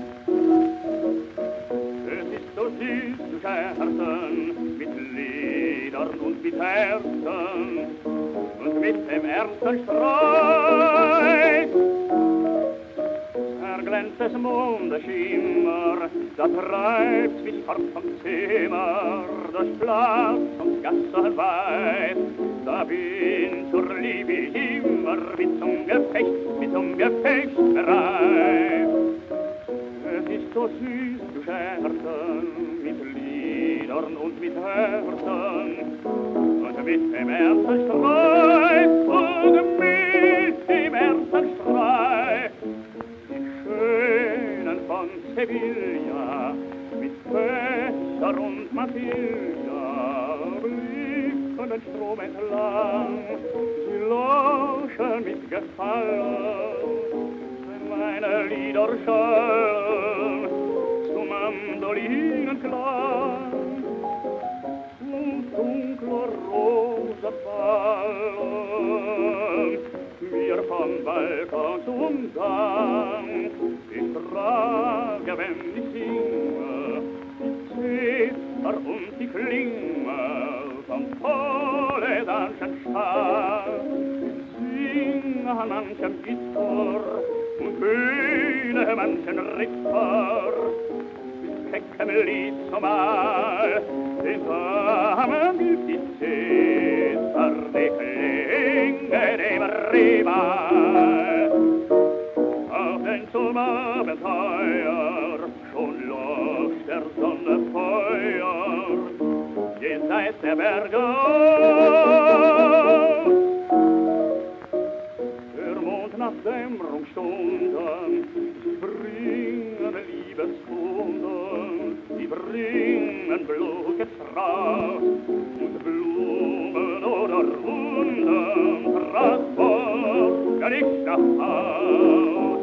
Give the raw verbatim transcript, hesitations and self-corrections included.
Es ist so süß zu scherzen mit Liedern und mit Herzen und mit dem ersten Streit. Erglänzt des Mondes Schimmer, da treibt's mich fort vom Zimmer, durch Platz und Gasse weit. Da bin zur Liebe immer mit zum Gefecht, mit zum Gefecht bereit. Es ist so süß zu scherzen mit Liedern und mit Herzen und mit dem ersten Streit und mit dem ersten Streit. Die Schönen von Sevilla mit Fässer und Matilda blicken den Strom entlang, sie lauschen mit Gefallen, wenn meine Lieder schallen zum Mandolinenklang und dunkler Rose fallen mir vom Balkon zum Gang. Ich trage, wenn ich singe, die Zither und die Klinge vom toledanschen Stahl. Singe an manchem Gitter und höhne manchen Ritter mit keckem Lied zumal. Den Damen gilt die Zither, die Klinge dem Rival. Auf den zum Abenteuer schon loscht der Sonne Feuer, jenseits der Berge aus. Der Mond nach Dämmerungsstunden, sie bringen Liebeskunden, sie bringen Blutgestrauß und Blumen oder Wunden, Transport, gar nicht nach Haus.